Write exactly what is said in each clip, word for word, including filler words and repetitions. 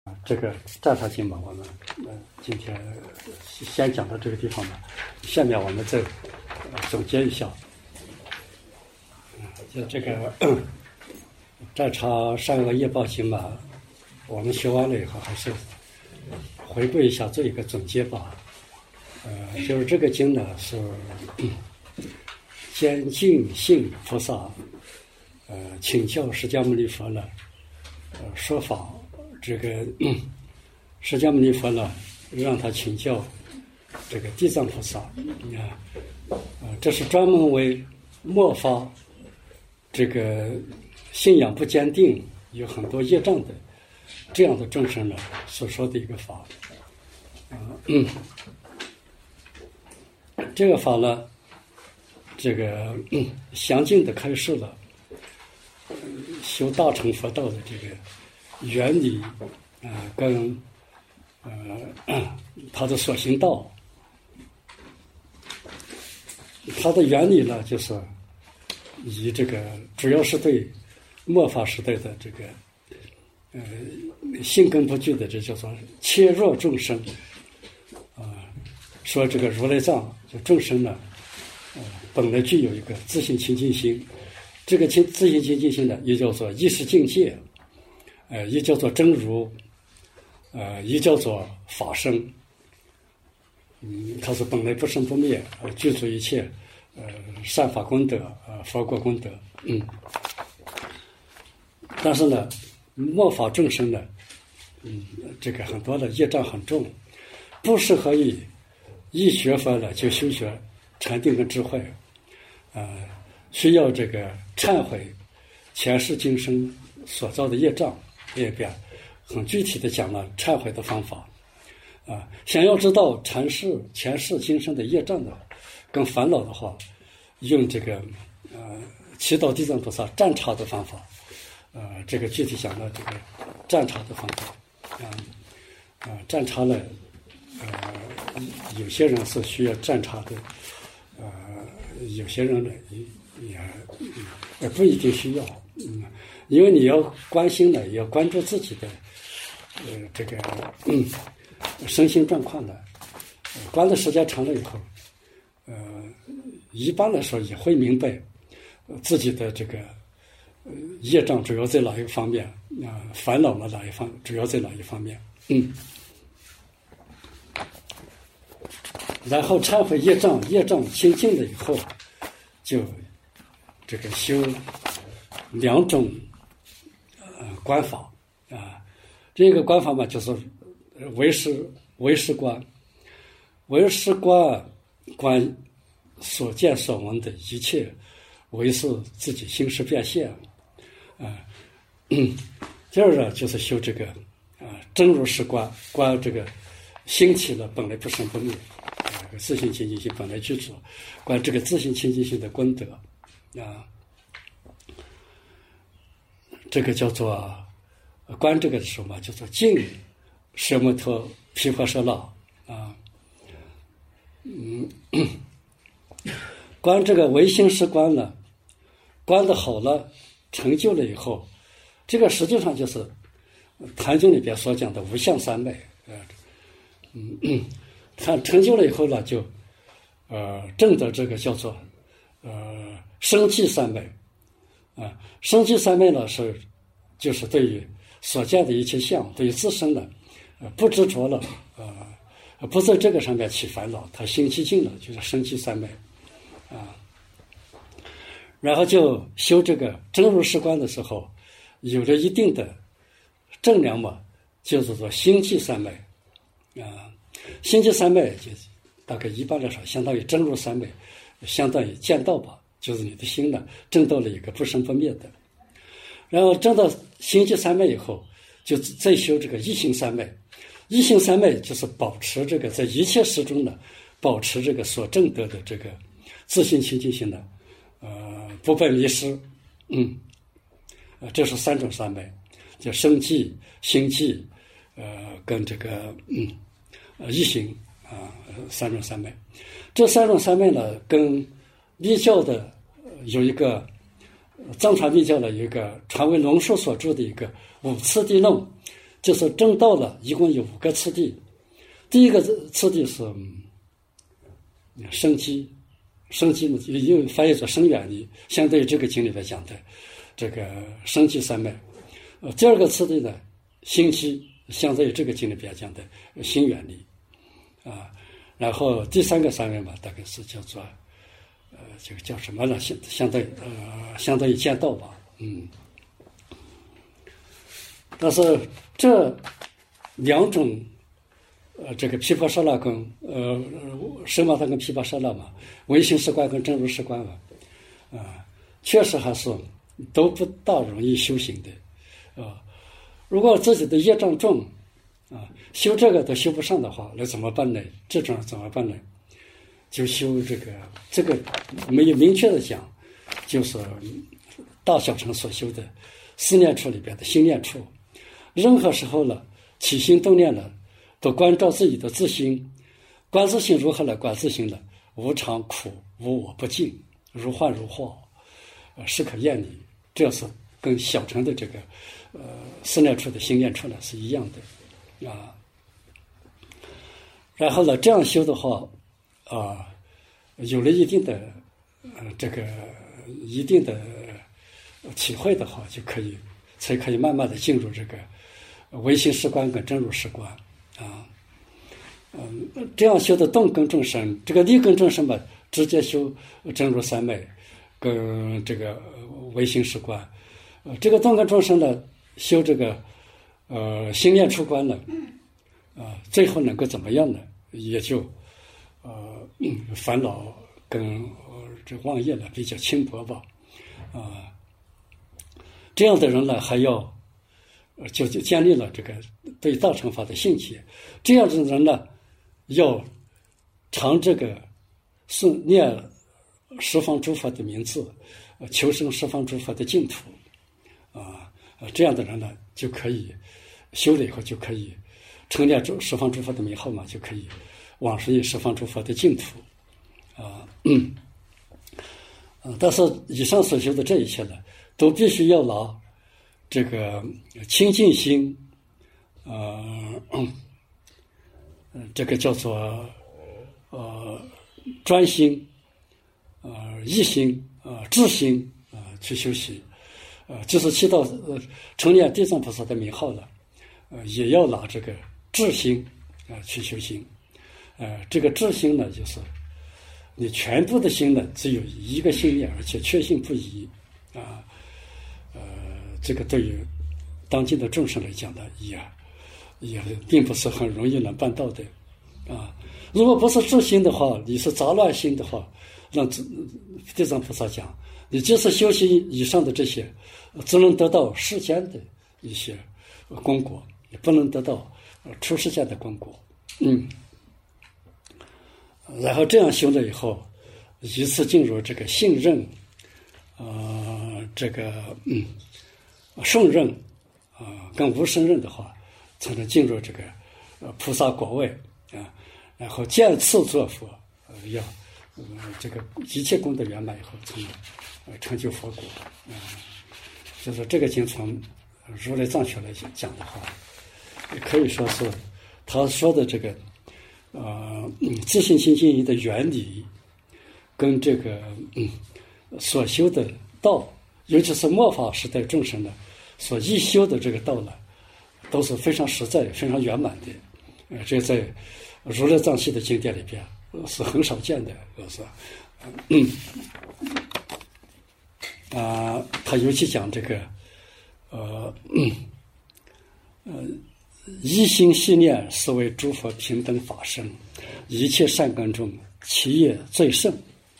这个占察经嘛，我们呃今天先讲到这个地方吧。下面我们再、呃、总结一下。嗯，就这个占察善恶业报经嘛，我们学完了以后，还是回顾一下，做一个总结吧。呃，就是这个经呢是坚净信菩萨呃请教释迦牟尼佛呢呃说法。这个释迦牟尼佛呢，让他请教这个地藏菩萨，你看，呃，这是专门为末法这个信仰不坚定、有很多业障的这样的众生呢所说的一个法。啊、嗯，这个法呢，这个、嗯、详尽的开示了、呃、修大乘佛道的这个原理，啊、呃，跟呃它的所行道，它的原理呢，就是以这个主要是对末法时代的这个呃性根不具的，这叫做切弱众生啊、呃，说这个如来藏就众生呢，呃，本来具有一个自性清净心，这个清自性清净心呢，也叫做意识境界。呃，也叫做真如，呃，也叫做法身。嗯，它是本来不生不灭，呃，具足一切，呃，善法功德，呃，佛国功德。嗯。但是呢，末法众生呢，嗯，这个很多的业障很重，不适合于一学佛了就修学禅定跟智慧，呃，需要这个忏悔前世今生所造的业障。这边很具体的讲了忏悔的方法，啊，想要知道禅世前世今生的业障的跟烦恼的话，用这个呃祈祷地藏菩萨占察的方法，呃，这个具体讲了这个占察的方法，啊啊占察呢，呃，有些人是需要占察的，呃，有些人呢也也也不一定需要，嗯。因为你要关心的，也要关注自己的，呃，这个嗯身心状况的，呃、关的时间长了以后，呃，一般来说也会明白、呃、自己的这个呃业障主要在哪一个方面，啊、呃，烦恼嘛哪一方主要在哪一方面，嗯，然后忏悔业障，业障清净了以后，就这个修两种。呃，观法啊，这个观法嘛，就是唯识唯识观，唯识观观所见所闻的一切，唯是自己心识变现啊。嗯，第二呢，就是修这个啊真如实观，观这个心起了本来不生不灭，啊，自性清净心本来具足，观这个自性清净心的功德啊。这个叫做观这个的时候嘛，叫做净舍摩托毗婆舍那啊，嗯，观这个唯心识观呢，观的好了，成就了以后，这个实际上就是《坛经》里边所讲的无相三昧，呃，嗯，他成就了以后呢，就呃证得这个叫做呃生寂三昧。啊，生寂三昧呢是，就是对于所见的一切相，对于自身的，呃，不执着了，呃，不在这个上面起烦恼，他心寂静了，就是生寂三昧，啊，然后就修这个真如实观的时候，有着一定的正量嘛，就是说心寂三昧，啊，心寂三昧就大概一般来说相当于真如三昧，相当于见道吧。就是你的心呢，证到了一个不生不灭的，然后证到心寂三昧以后，就再修这个一心三昧。一心三昧就是保持这个在一切时中呢，保持这个所证得的这个自性清净心的，呃，不被迷失。嗯，呃，这是三种三昧，叫生寂、心寂，呃，跟这个嗯，呃，一心啊、呃，三种三昧。这三种三昧呢，跟密教的有一个藏传密教的有一个传为龙树所著的一个五次地论， 就是正道了，一共有五个次第。第一个次第是生机，生机呢又翻译作生远离，相对于这个经里面讲的这个生机三昧。呃，第二个次第呢，心机，相对于这个经里边讲的心远离啊。然后第三个三昧嘛，大概是叫做呃这个叫什么呢？相相对呃相当于见道吧，嗯。但是这两种。呃，这个毗婆舍那跟呃奢摩他跟毗婆舍那嘛，唯心识观跟真如识观嘛，啊、呃，确实还是都不大容易修行的，啊、呃，如果自己的业障重，啊、呃，修这个都修不上的话，那怎么办呢？这种怎么办呢？就修这个，这个没有明确的讲，就是大小乘所修的思念处里边的心念处，任何时候了，起心动念了。都关照自己的自心，观自心如何来观自心了？无常苦无我不净，如幻如化，呃，是可厌离。这是跟小乘的这个呃思念处的心念处呢是一样的啊。然后呢，这样修的话啊，有了一定的呃这个一定的体会的话，就可以才可以慢慢的进入这个唯心识观跟真如识观。啊，嗯，这样修的动根正深，这个立根正深吧，直接修真如三昧，跟这个唯心识观。呃，这个动根正深呢，修这个呃心念出观了，啊、呃，最后能够怎么样呢？也就呃、嗯、烦恼跟、呃、这妄业呢比较轻薄吧，啊、呃，这样的人呢还要。就就建立了这个对大乘法的兴趣，这样的人呢，要常这个诵念十方诸佛的名字，求生十方诸佛的净土，啊，这样的人呢，就可以修了以后就可以称念诸十方诸佛的名号嘛，就可以往生于十方诸佛的净土，啊，嗯，但是以上所修的这一切呢，都必须要拿。这个清净心，呃，嗯，这个叫做呃专心，呃一心，呃智心，啊、呃、去修习，呃就是起到呃成念地藏菩萨的名号了，呃也要拿这个智心啊、呃、去修行，呃这个智心呢，就是你全部的心呢只有一个心念，而且确信不疑啊。这个对于当今的众生来讲呢，也也并不是很容易能办到的，啊，如果不是智心的话，你是杂乱心的话，让地藏菩萨讲，你即使修行以上的这些，只能得到世间的一些功果，也不能得到出世间的功果，嗯，然后这样修了以后，一次进入这个信任，呃，这个嗯。胜任啊、呃，跟无胜任的话，才能进入这个呃菩萨果位啊。然后见次作佛，呃，要呃这个一切功德圆满以后，才能呃成就佛果。啊、呃，就是这个经从如来藏学来讲的话，可以说是他说的这个呃自信心经营的原理，跟这个嗯所修的道。尤其是末法时代众生呢，所一修的这个道呢，都是非常实在、非常圆满的。呃，这在如来藏系的经典里边是很少见的，是吧？嗯，啊、呃，他尤其讲这个，呃，嗯，呃，一心系念是为诸佛平等法身，一切善根中，其业最胜。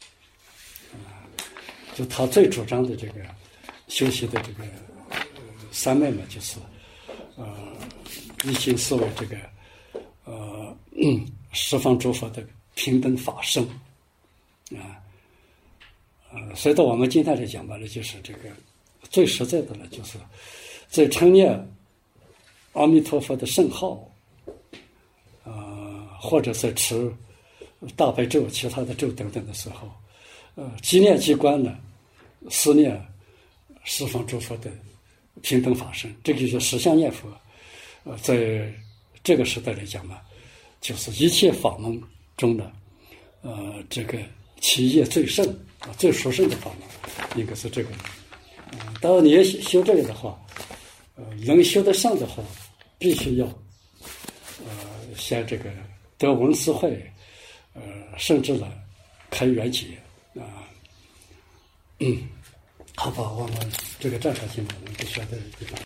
就他最主张的这个修习的这个、呃、三昧嘛，就是呃一心是为这个呃、嗯、十方诸佛的平等法身啊，呃，所以到我们今天来讲吧，那就是这个最实在的了，就是在称念阿弥陀佛的圣号，啊、呃，或者在持大悲咒、其他的咒等等的时候，呃，即念即观呢。思念十方诸佛的平等法身，这个就是实相念佛。 呃，在这个时代来讲嘛，就是一切法门中的呃这个其业最胜啊，最殊胜的法门，应该是这个。嗯、呃，当然你要修这个的话，呃，能修得上的话，必须要呃像这个得闻思会，呃，甚至呢开圆解啊。嗯，好吧，我们这个战场性我们不需要在这地方。